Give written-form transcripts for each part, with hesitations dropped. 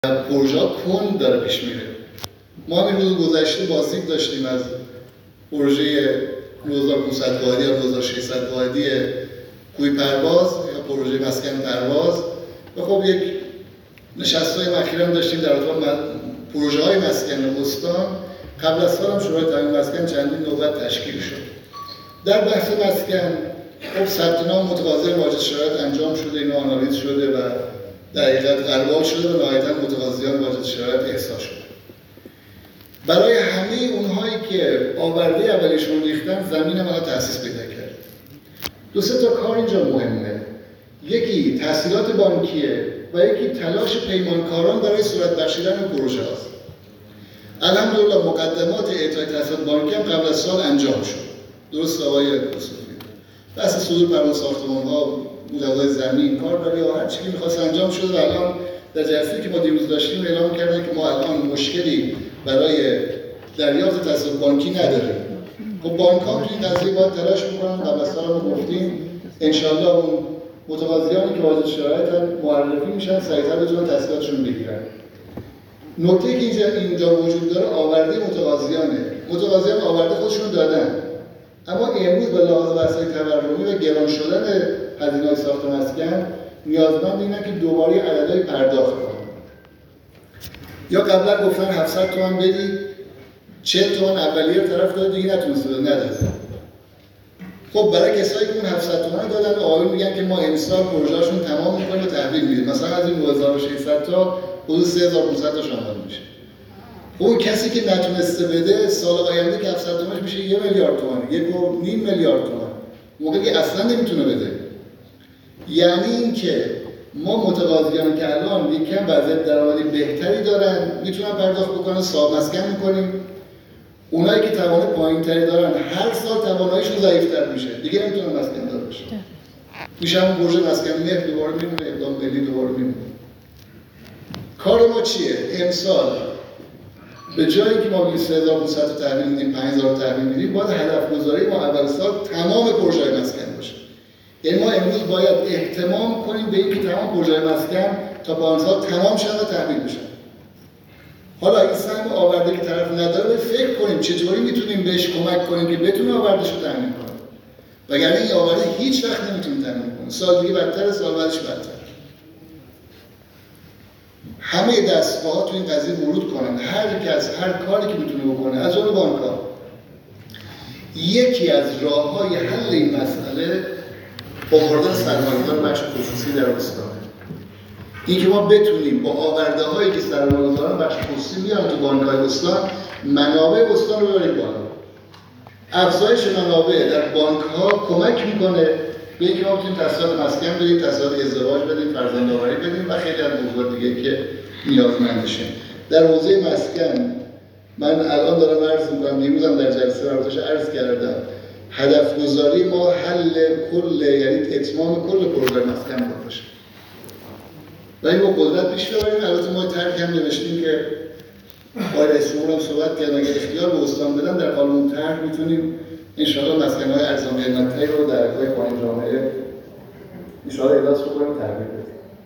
پروژه کند داره پیش میره. ما همین روز گذشته بازدید داشتیم از پروژه 9500 واحدی یا 2600 واحدی کوی پرواز یا پروژه مسکن پرواز و خب یک نشست‌های اخیرا داشتیم در ارتباط پروژه های مسکن استان. قبل از سال هم شورای تامین مسکن چندین نوبت تشکیل شد. در بحث مسکن خب ثبت نام متقاضی واجد شرایط انجام شده، اینا آنالیز شده و در حقیقت قربال شده و نهایتاً متقاضیان واجد شرایط احصا شده. برای همه اونهایی که آورده اولیشون ریختن زمین هم تأسیس پیدا کرد. دو سه تا کار اینجا مهمه. یکی تسهیلات بانکیه و یکی تلاش پیمانکاران برای صورت بخشیدن پروژه هاست. الحمدلله مقدمات اعطای تسهیلات بانکی هم قبل از سال انجام شد. درست آقای یوسفی. بحث صدور پرواز ساختمان‌ها، مجوز زمین، کاربری ها هر چیزی می‌خواست انجام شده و الان در جلسه‌ای که ما دیروز داشتیم اعلام کردن که ما الان مشکلی برای دریافت تسهیلات بانکی نداریم. خب بانک‌ها توی این قضیه باید تلاش بکنن. قبل از سال ما گفتیم انشالله اون متقاضیانی که واجد شرایطن معرفی میشن سریعتر بتونن تسهیلاتشون بگیرن. نکته که اینجا وجود داره آورده متقاضیانه. متقاضیان آورده خودشون دادن. اما امروز به لحاظ وسایل تورمی و گران شدن هزینه‌های ساخت مسکن نیازمند اینه که دوباره عددهای پرداخت کنن. یا قبلا گفتن 700 تومان بدید 40 تومان اولیه طرف داده دیگه نتونسته نداده. خب برای کسایی که اون 700 تومان دادن آقایون میگن که ما امسال پروژه‌شون تمام می‌کنیم و تحویل میدیم. مثلا از این 9600 تا حدود 3500 تا شامل میشه. اون کسی که نتونسته بده سال آینده که 700 تومانش میشه 1 میلیارد تومان، 1.5 میلیارد تومان. موقعی که اصلا نمیتونه بده. یعنی اینکه ما متقاضیانی که الان یکم وضعیت درآمدی بهتری دارن میتونن پرداخت بکنن، صاحب مسکن میکنیم. اونایی که توان پایین‌تری دارن هر سال تواناییشون ضعیف‌تر میشه. دیگه نمیتونن مسکن دار بشن. میشه همون پروژه مسکن مهر دوباره میمونه، اقدام ملی دوباره میمونه. کار ما چیه؟ امسال به جایی که ما 23500 تا تحویل میدیم 5000 تا تحویل میدیم باید هدف گذاری ما اول سال تمام پروژه مسکن باشه. یعنی ما امروز باید اهتمام کنیم به اینکه تمام پروژه مسکن تا پایان سال تمام شن و تحویل بشن. حالا این سهم آورده که طرف نداره فکر کنیم چطوری میتونیم بهش کمک کنیم که بتونه آوردهش رو تامین کنه. وگرنه این آورده هیچ وقت نمیتونه تامین کنه. سال دیگه بدتر، سال بعدش بدتر. همه دستگاه‌ها تو این قضیه ورود کنن. هر کس هر کاری که میتونه بکنه از اون بانک‌ها. یکی از راه‌های حل این مسئله آوردن سرمایه‌دار بخش خصوصی در استان. اینکه ما بتونیم با آورده‌هایی که سرمایه‌داران بخش خصوصی میان تو بانک‌های استان منابع استان رو ببریم بالا. افزایش منابع در بانک‌ها کمک میکنه به اینکه ما بتونیم تسهیلات مسکن بدیم، تسهیلات ازدواج بدیم، فرزندآوری بدیم و خیلی از موضوعات دیگه که نیازمندشیم. در حوزه مسکن من الان دارم عرض میکنم، دیروزم در جلسه رابطش عرض کردم، هدف گذاری ما حل کل یعنی اتمام کل پروژه مسکن باشه. و این با قدرت پیش ببریم. البته ما طرحی هم نوشتیم که آقای رئیس جمهور هم صحبت کردن اگه اختیار به استان بدن در قالب اون طرح میتونیم انشاءالله مسکن‌های ارزان قیمتی رو در حوزه پایین جامعه انشاءالله احداث بکنیم و تحویل بدیم.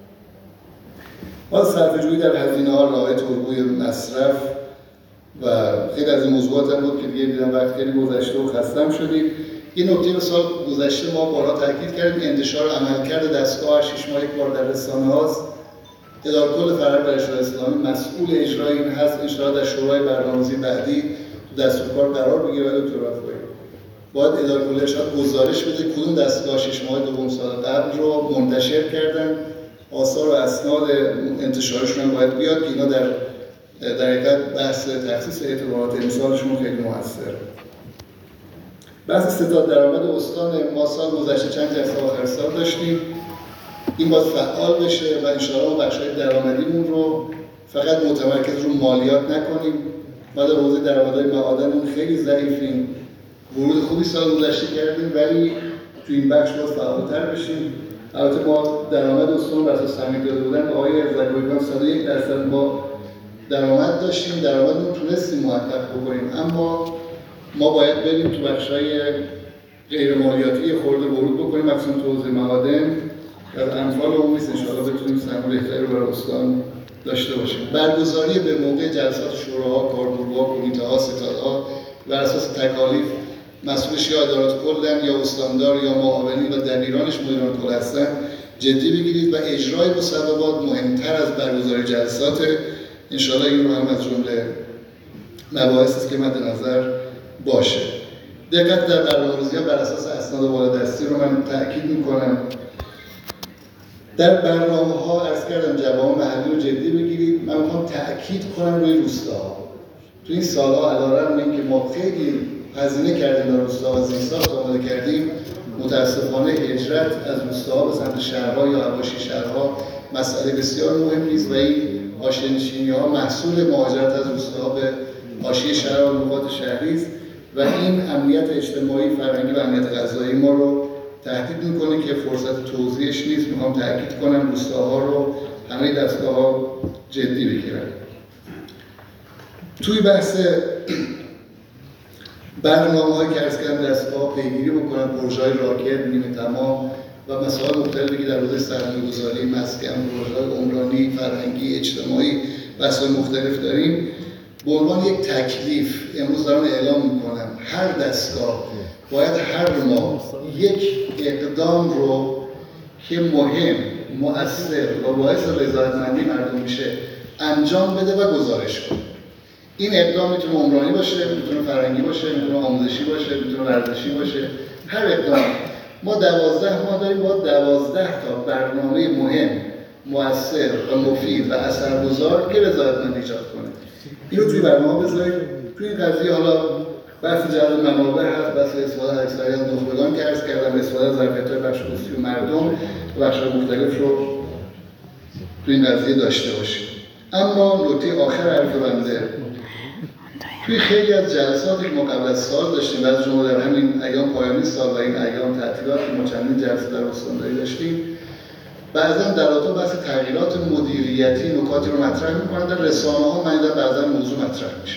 باز صرفه‌جویی در هزینه‌ها، رعایت الگوی مصرف و خیلی از این موضوعات هم بود که دیگه دیدم وقت خیلی گذشته و خستم شدیم. یه نکته به سال گذشته ما بارها تاکید کردیم انتشار عملکرد دستگاه 6 ماه یک بار در رسانه‌هاست. اداره کل فرهنگ و ارشاد اسلامی مسئول اجرای این هست. انشاءالله در شورای برنامه‌ریزی بعدی تو دستورکار قرار بگیره. دکتر رفاعی باید اداره کل ارشاد گزارش بده کدوم دستگاه 6 ماه دوم سال قبل رو منتشر کردن، آثار و اسناد انتشارشون هم باید بیاد که اینا در حقیقت بحث تخصیص اعتبارات امسالشون خیلی موثر. بحث ستاد درآمد استان ما سال گذشته چند جلسه آخر سال داشتیم. این باید فعال بشه و انشاءالله بخش‌های درآمدیمون رو فقط متمرکز رو مالیات نکنیم. ما در حوزه درآمدهای معادنمون خیلی ضعیفیم. ورود خوبی سال گذشته کردیم ولی تو این بخش باید فعال‌تر بشیم. البته ما درآمد استان بر اساس تامین داده بودن آقای زکریا 101% ما درآمد داشتیم، درآمدمون تونستیم محقق بکنیم، اما ما باید بریم تو بخش‌های غیر مالیاتی خورده ورود بکنیم، مثلا تو حوزه معادن از انفال عمومی ان شاءالله بتونیم سهم بهتری رو برای استان داشته باشیم. برگزاری به موقع جلسات شوراها، کارگروه‌ها، کمیته‌ها، ستادها بر اساس تکالیف مسئولش یا ادارات کلن یا استاندار یا معاونین و دبیرانش مدیران کل هستن جدی بگیرید و اجرای مصوبات مهمتر از برگزاری جلسات. انشاءالله این رو هم از جمله مباحثی است که مد نظر باشه. دقت در برنامه‌ریزی‌ها بر اساس اسناد بالادستی رو من تأکید می‌کنم. در برنامه‌ها عرض کردم جوامع محلی رو جدی بگیرید. من می‌خوام تأکید کنم روی روستاها. تو این سال‌ها علی‌رغم اینکه ما خیلی هزینه کردیم در روستاها و زیرساخت آماده کردیم، متأسفانه هجرت از روستاها به سمت شهرها یا حواشی شهرها مسئله بسیار مهم نیست و این حاشیه‌نشینی‌ها محصول مهاجرت از روستاها به حاشیه شهر و نقاط شهری است و این امنیت اجتماعی، فرهنگی و امنیت غذایی ما رو تهدید میکنه که فرصت توضیحش نیست. میخوام تاکید کنم روستاها رو همه دستگاه‌ها جدی بگیرن. توی بحث برنامه‌هایی که عرض کردم دستگاه‌ها پیگیری بکنن، پروژه‌های راکد، نیمه تمام و مسائل مختلفی که در حوزه سرمایه‌گذاری، مسکن، پروژه‌های عمرانی، فرهنگی، اجتماعی بحث‌های مختلف داریم. به عنوان یک تکلیف امروز دارم اعلام میکنم هر دستگاه باید هر ماه یک اقدام رو که مهم، مؤثر و باعث رضایتمندی مردم میشه انجام بده و گزارش کنه. این اقدام میتونه عمرانی باشه، میتونه فرهنگی باشه، میتونه آموزشی باشه، میتونه ورزشی باشه. هر اقدام ما 12 ماه داریم، با 12 تا برنامه مهم، مؤثر و مفید و اثرگذار که رضایتمندی ایجاد کنه. اینو توی برنامه بذارید. توی این قضیه حالا بحث جلب منابع هست، بحث استفاده اکثری از نخبگان که عرض کردم، استفاده از ظرفیت‌های بخش خصوصی و مردم و بخش‌های مختلف رو توی این قضیه داشته باشید. اما نکته آخر حرف بنده، توی خیلی از جلساتی که ما قبل از سال داشتیم و از جمله در همین ایام پایانی سال و این ایام تعطیلات که ما چندین جلسه در استانداری داشتیم، بعضا در رابطه بحث تغییرات مدیریتی نکاتی رو مطرح می‌کنن. در رسانه‌ها من بعضا موضوع مطرح میشه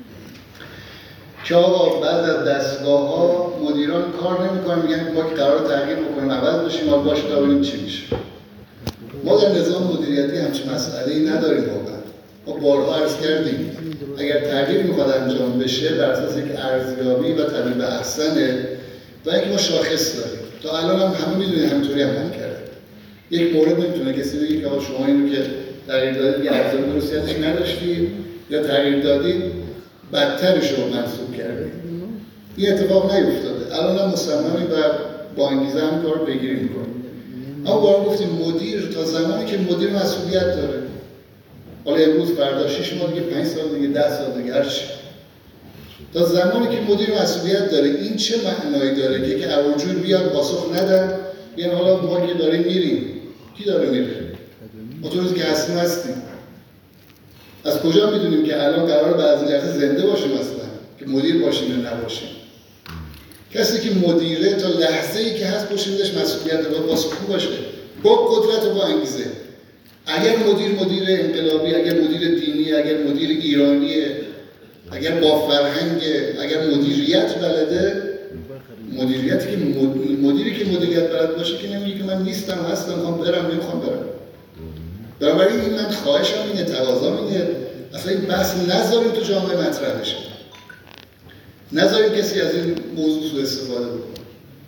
که آقا بعض از دستگاه‌ها مدیران کار نمی‌کنن، میگن ما که قرار تغییر بکنیم عوض بشیم، ما باشه تا ببینیم چی میشه. ما در نظام مدیریتی همچین مسئله‌ای نداریم واقعا. ما بارها عرض کردیم اگر تغییر می‌خواد انجام بشه بر اساس یک ارزیابی و تبیین به احسنه و اینکه ما شاخص داریم. تا الان هم همه می‌دونید همینطوری عمل کرده. یک مورد نمیتونه کسی بگه که شما اینو که تغییر دادید یه ارزیابی درستی ازش نداشتید یا تغییر دادید بدترش رو منسوب کردید. این اتفاق نیفتاده. الان هم مصممیم و با انگیزه هم کار رو پیگیری می‌کنیم. اما بارها گفتیم مدیر تا زمانی که مدیر مسئولیت داره، حالا امروز فردا 6 ماه دیگه 5 سال دیگه 10 سال دیگه هر چی، تا زمانی که مدیر مسئولیت داره این چه معنایی داره که عروجور بیاد پاسخ ندن؟ یعنی حالا ما که داریم میریم، کی داره میره؟ ما تو روزی که هستیم از کجا میدونیم که الان قرار بعضی جلسه زنده باشیم اصلا که مدیر باشیم یا نباشیم؟ کسی که مدیره تا لحظه‌ای که هست پشتش مسئولیت داره، پاسخگو باشه با قدرت و با انگیزه. اگر مدیر انقلابی، اگر مدیر دینی، اگر مدیر ایرانیه، اگر با فرهنگ، اگر مدیریت بلده، مدیریتی که مدیری که مدیریت بلد باشه که نمیگه که من نیستم هستم میخوام برم نمیخوام برم. بنابراین این من خواهشم اینه، تقاضام اینه، اصلا این بحث نذاریم تو جامعه مطرح بشه. نذاریم کسی از این موضوع سوء استفاده بکنه.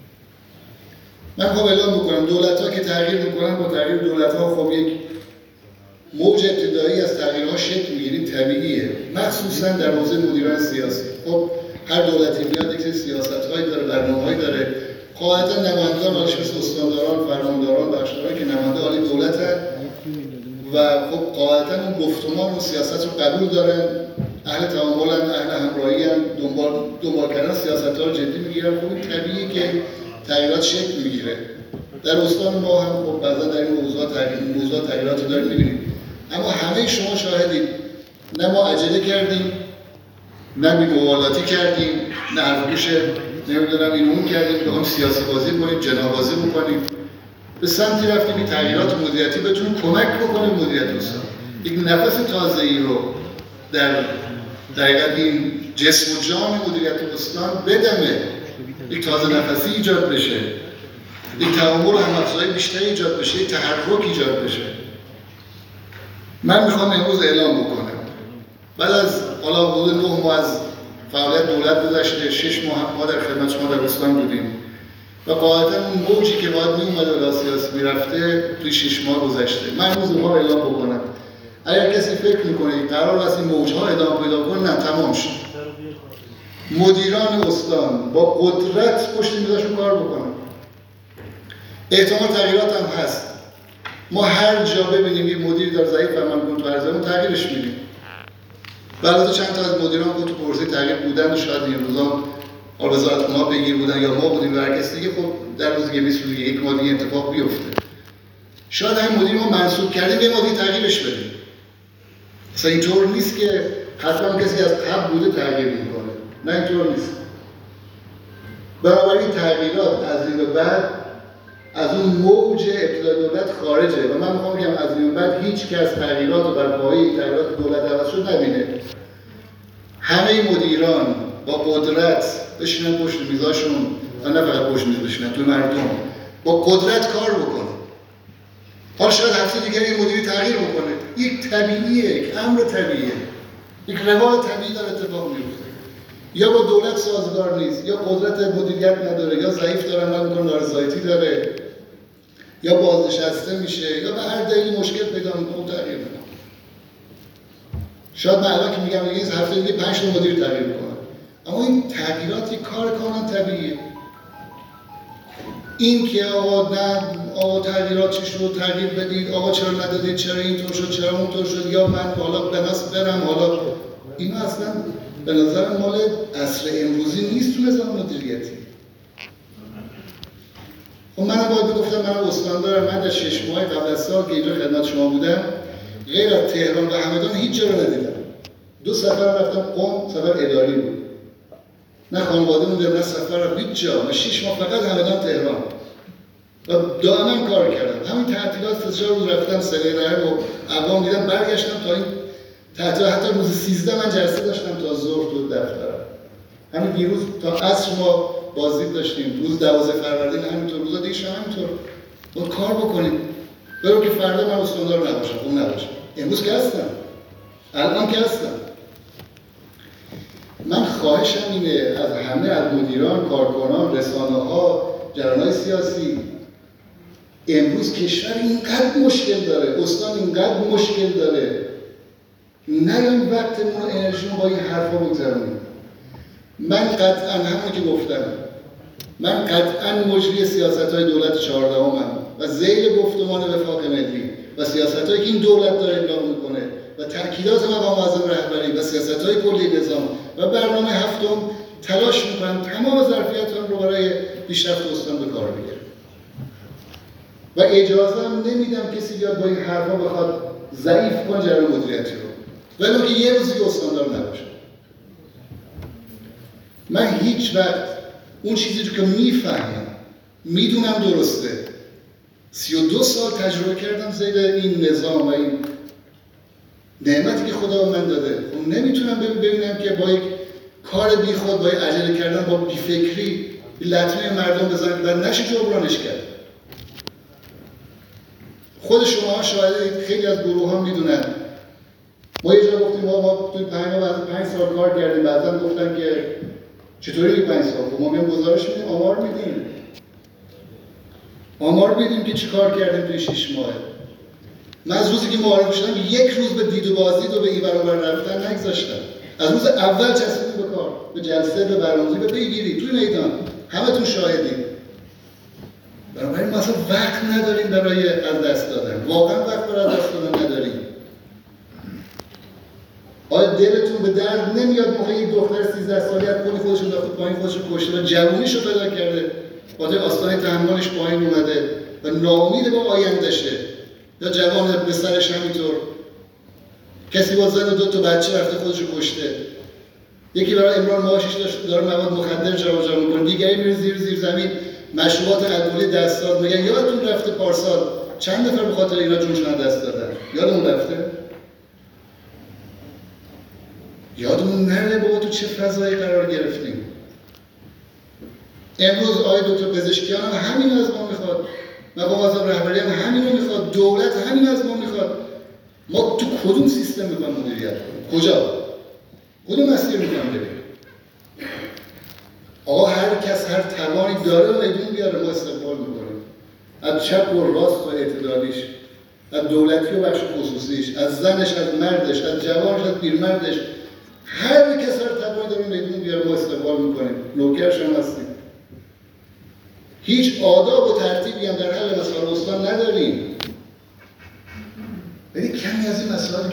من میخوام اعلام بکنم دولت‌ها که تغییر میکنن، با تغییر دولت‌ها خب یک موج ابتدایی از تغییرها شکل میگیریم، طبیعیه، مخصوصا در حوزه مدیران سیاسی. خب هر دولتی میاد یک سیاست‌هایی داره، برنامه‌هایی داره. قاعدتا نمایندگان مثل استانداران، فرمانداران، بخشداران که نماینده عالی دولتن و خب قاعدتا اون گفتمان و سیاست رو قبول دارن، اهل تعاملن، اهل همراهی‌ان، دنبال کردن سیاست‌ها رو جدی میگیرن. خب این طبیعیه که تغییرات شکل میگیره. در استان ما هم خب بعضا در این موضوع تغییراتی داریم می‌بینیم. اما همه شما شاهدید، نه ما عجله کردیم، نه بی‌مبالاتی کردیم، نه حرفگوش نمیدونم این اون کردیم، بخوام سیاسی بازی کنیم، جنابازی بکنیم. به سمتی رفتیم که تغییرات مدیریتی بتونه کمک بکنه مدیریت استان. یک نفس تازه‌ای رو در دقیقاً این جسم و جان مدیریت استان بدمه. یک تازه نفسی ایجاد بشه. یک تعامل و هم‌افزایی بیشتری ایجاد بشه، یک تحرک ایجاد بشه. من میخوام امروز اعلام بکنم بعد از حالا حدود 9 ماه از فعالیت دولت گذشته، 6 ماه ما در خدمت شما در استان بودیم و قاعدتا اون موجی که باید میومد و سیاسی میرفته توی 6 ماه گذشته. من امروز اونها رو اعلام بکنم. اگر کسی فکر میکنه قرار است این موجها ادامه پیدا کنه، نه، تمام شد. مدیران استان با قدرت پشت میزشون کار بکنن. احتمال تغییرات هم هست. ما هر جا ببینیم یه مدیر در ضعیف عمل کنه تو هر زمان تغییرش میدیم. بعد چند تا از مدیران که تو پروسه تغییر بودن و شاید این روزا وزارت ما بگیر بودن یا ما بودیم و هر کسی دیگه، خب در روز 21 ماه دیگه اتفاق بیفته. شاید همین مدیر ما منصوب کردیم به ما دیگه تغییرش بدیم. اصلا اینطور نیست که حتما کسی از قبل بوده تغییر میکنه. نه، اینطور نیست. بنابراین تغییرات از این به بعد از اون موج ابتدای دولت خارجه و من میخوام بگم از این بعد هیچ کس تغییرات و بر پایه تغییرات دولت عوض شد نبینه. همه مدیران با قدرت بشینن پشت میزاشون و نه فقط پشت میز بشینن، توی مردم با قدرت کار بکنه. حالا شاید هفته دیگر یه مدیری تغییر بکنه. یک طبیعیه، یک امر طبیعیه، یک روال طبیعی در اتفاق میفته. یا با دولت سازگار نیست، یا قدرت مدیریت نداره، یا ضعیف داره عمل میکنه، نارضایتی داره، یا بازنشسته میشه، یا به هر دلیلی مشکل پیدا میکنه تغییر میکنه. شاید من الان که میگم این هفته دیگه 5 تا مدیر تغییر میکنه، اما این تغییراتی کار کاملا طبیعیه. این که آقا تغییرات چی شد، تغییر بدید، آقا چرا ندادید، چرا اینطور شد، چرا اونطور شد، یا من حالا بناس برم، حالا اینا اصلا به نظر مال عصر امروزی نیست تو نظام مدیریتی. خب من باید بگفتم من استان دارم، من در 6 ماه قبل از سال که اینجا خدمت شما بودم غیر از تهران و همدان هیچ جا رو ندیدم. 2 سفر رفتم قم، سفر اداری بود. نه خانواده بودم نه سفر رفتم هیچ جا. من 6 ماه فقط همدان تهران و دائما کار کردم. همین تعطیلات 3-4 روز رفتم سریع و اقوام دیدم، برگشتم تا این تعطیلات. حتی روز 13 من جلسه داشتم تا ظهر تو دفترم. همین دیروز تا عصر ما بازدید داشتیم. روز 12 فروردین همینطور، روزا دیگه شما همینطور. باید کار بکنید. برو که فردا من استاندار نباشم، اون نباشم. امروز که هستم. الان که هستم. من خواهشم اینه از همه، از مدیران، کارکنان، رسانه‌ها، جریان‌های سیاسی، امروز کشور اینقدر مشکل داره، استان اینقدر مشکل داره، نیایم وقتمون و انرژیمون با این حرفا بگذرونیم. من قطعا همون که گفتم، من قطعا مجری سیاست‌های دولت 14 و ذیل گفتمان وفاق ملی و سیاست‌هایی که این دولت داره اعلام میکنه و تأکیدات مقام معظم رهبری و سیاست‌های کلی نظام و برنامه هفتم تلاش میکنم تمام ظرفیت‌هام رو برای پیشرفت استان به کار بگیرم و اجازه هم نمیدم کسی بیاد با این حرفا بخواد ضعیف کنه جریان مدیریتی رو، ولی که یه روزی استاندار نباشه. من هیچ وقت اون چیزی رو که میفهمم، میدونم درسته، 32 سال تجربه کردم زیر این نظام و این نعمتی که خدا به من داده، خب نمیتونم ببینم که با یک کار بی خود، با یک عجله کردن، با بیفکری لطمه مردم بزنم و نشه جبرانش کرد. خود شما شاید خیلی از گروه ها میدونن. ما یه جا گفتیم ما توی 5 سال کار کردیم، بعضا گفتن که چطوری 5 سال؟ خب ما میام گزارش میدیم، آمار میدیم که چی کار کردیم توی 6 ماه. من از روزی که معارف شدم 1 روز به دید و بازدید و به این ور اون ور رفتن نگذاشتم. از روز اول چسبیدیم به کار، به جلسه، به برنامه‌ریزی، به پیگیری توی میدان. همتون شاهدین. بنابراین ما اصلا وقت نداریم برای از دست دادن. واقعا وقت برای از دست دادن نداریم. آیا دلتون به درد نمیاد موقع یک دختر 13 سالی از پلی خودش انداخته پایین، خودش رو کشته و جوونیشو پیدا کرده، با آستانه تحملش پایین اومده و ناامید با آیندهشه، یا جوان پسرش همینطور، کسی با زن و 2 تا بچه رفته خودش رو کشته، یکی برای امرار معاشش داره مواد مخدر جابجا میکنه، دیگری میره زیر زمین مشروبات الکلی دست داد. میگن یادتون رفته پارسال چند نفر به خاطر اینا جونشون دست دادن؟ یادمون رفته؟ یادمون نره بابا تو چه فضایی قرار گرفتیم. امروز آقای دکتر پزشکیان هم همین از ما میخواد، مقام معظم رهبری هم همین رو میخواد، دولت همین از ما میخواد. ما تو کدوم سیستم میخوایم مدیریت کنیم؟ کجا؟ کدوم مسیر میخوایم بریم؟ آقا هر کس هر توانی داره و میدون بیاره، ما استقبال میکنیم. از چپ و راست و اعتدالیش، از دولتی و بخش خصوصیش، از زنش، از مردش، از جوانش، از پیرمردش، هر کس هر توانی داره میدون بیاره، ما استقبال میکنیم. نوکرش هم هستیم. هیچ آداب و ترتیبی هم در حل مسائل استان نداریم. ولی کمی از این مسائل